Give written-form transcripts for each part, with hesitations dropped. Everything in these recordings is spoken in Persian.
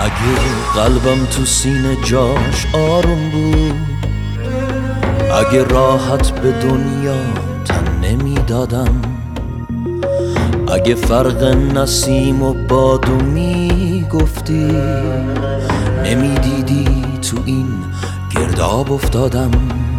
اگه قلبم تو سینه جاش آروم بود، اگه راحت به دنیا تن نمیدادم، اگه فرق نسیم و بادو میگفتی، نمیدیدی تو این گرداب افتادم.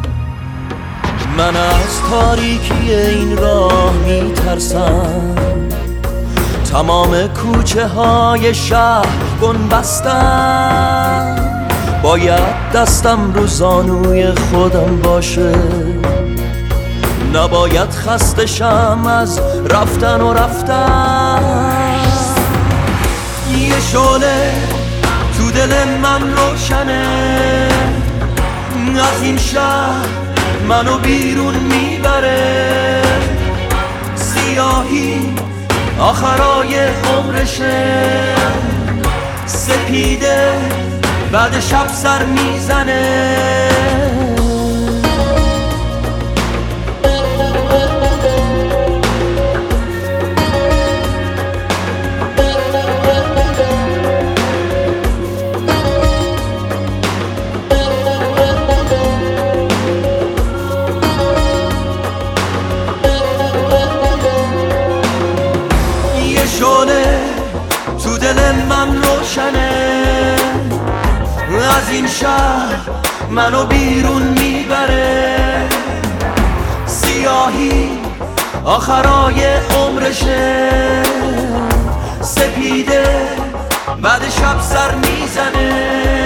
من از تاریکی این راه میترسم، تمام کوچه های شهر بنبستم، باید دستم رو زانوی خودم باشه، نباید خسته شم از رفتن و رفتن. یه شعله تو دل من روشنه، از این شهر منو بیرون میبره، سیاهی آخرای عمرشه، سپیده بعد شب سر میزنه. شعله تو دل من روشنه، از این شهر منو بیرون میبره، سیاهی آخرای عمرشه، سپیده بعد شب سر میزنه.